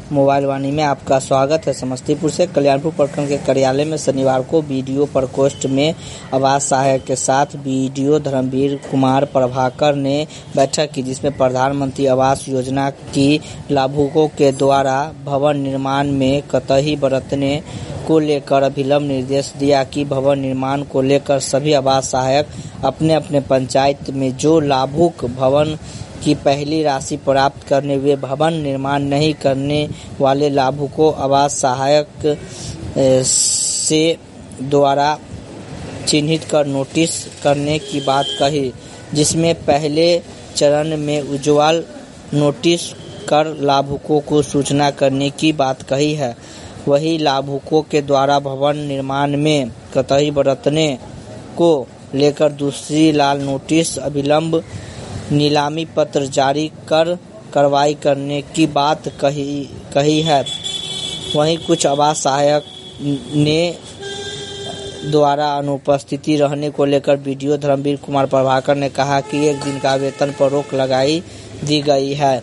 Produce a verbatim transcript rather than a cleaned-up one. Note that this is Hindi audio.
मोबाइल वाणी में आपका स्वागत है। समस्तीपुर से कल्याणपुर प्रखंड के कार्यालय में शनिवार को बीडीओ प्रकोष्ठ में आवास सहायक के साथ बीडीओ धर्मवीर कुमार प्रभाकर ने बैठक की, जिसमें प्रधानमंत्री आवास योजना की लाभुकों के द्वारा भवन निर्माण में कतई बरतने को लेकर अभिलंब निर्देश दिया कि भवन निर्माण को लेकर सभी आवास सहायक अपने अपने पंचायत में जो लाभुक भवन की पहली राशि प्राप्त करने हुए भवन निर्माण नहीं करने वाले लाभुकों आवास सहायक से द्वारा चिन्हित कर नोटिस करने की बात कही, जिसमें पहले चरण में उज्ज्वल नोटिस कर लाभुकों को सूचना करने की बात कही है। वही लाभुकों के द्वारा भवन निर्माण में कतई बरतने को लेकर दूसरी लाल नोटिस अभिलंब नीलामी पत्र जारी कर कार्रवाई करने की बात कही कही है। वहीं कुछ आवास सहायक ने द्वारा अनुपस्थिति रहने को लेकर बीडीओ धर्मवीर कुमार प्रभाकर ने कहा कि एक दिन का वेतन पर रोक लगाई दी गई है।